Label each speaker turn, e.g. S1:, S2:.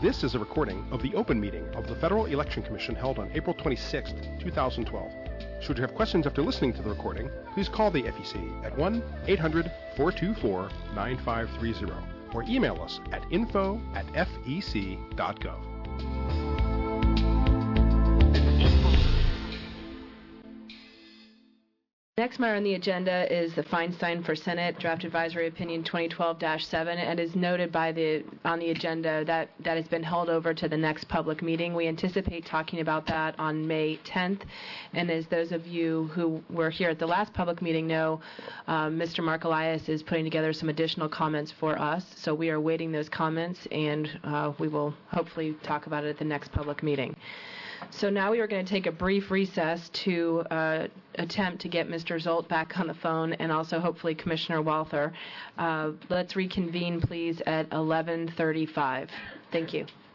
S1: This is a recording of the open meeting of the Federal Election Commission held on April 26, 2012. Should you have questions after listening to the recording, please call the FEC at 1-800-424-9530 or email us at info@fec.gov.
S2: Next matter on the agenda is the Feinstein for Senate Draft Advisory Opinion 2012-7, and is noted on the agenda that has been held over to the next public meeting. We anticipate talking about that on May 10th, and as those of you who were here at the last public meeting know, Mr. Mark Elias is putting together some additional comments for us, so we are awaiting those comments, and we will hopefully talk about it at the next public meeting. So now we are going to take a brief recess to attempt to get Mr. Zolt back on the phone, and also hopefully Commissioner Walther. Let's reconvene, please, at 11:35. Thank you.